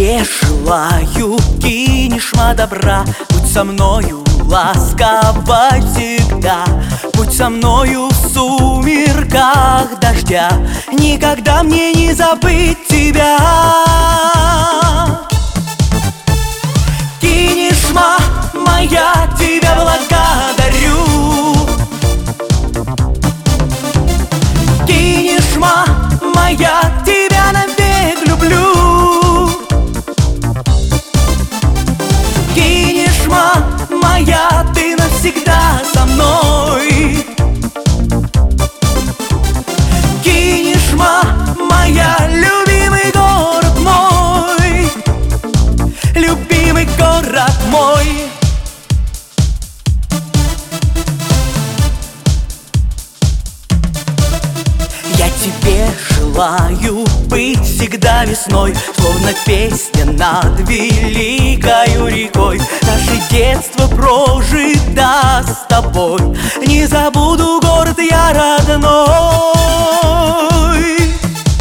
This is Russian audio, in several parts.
тебе желаю кинешма добра. Будь со мною ласковой всегда, будь со мною в сумерках дождя. Никогда мне не забыть тебя. Кинешма моя, тебя благодарю. Кинешма моя, тебя навек люблю. Кинешма моя, ты навсегда со мной. Кинешма моя, любимый город мой, любимый город мой. Я тебе желаю быть всегда весной, словно песня над великою рекой. Наше детство прожито с тобой, не забуду город я родной.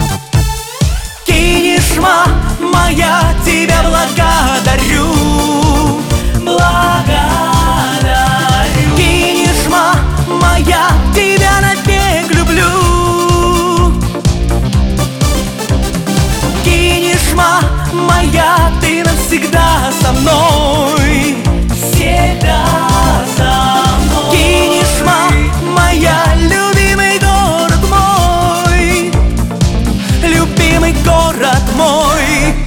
Кинешма моя, тебя благодарю. Благодарю. Кинешма моя, тебя навек люблю. Кинешма моя, ты навсегда со мной. Всегда со мной. Кинешма моя, любимый город мой, любимый город мой.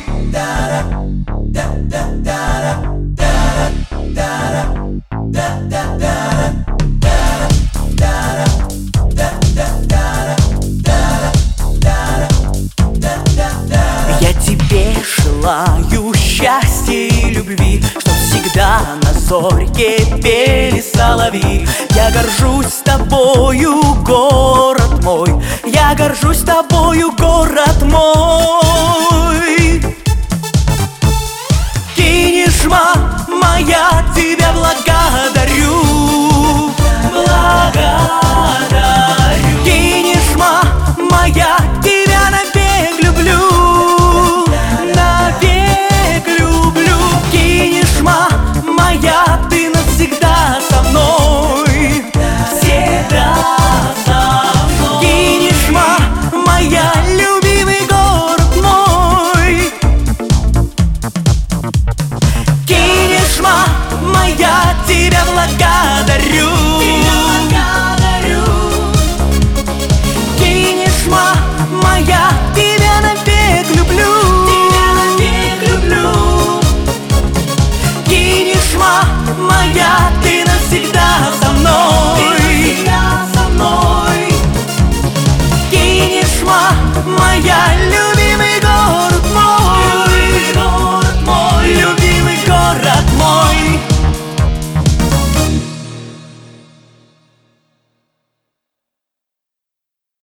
Я тебе желаю счастья и любви, чтоб всегда на зорьке пели соловьи. Я горжусь тобою, город мой, я горжусь тобою, город мой.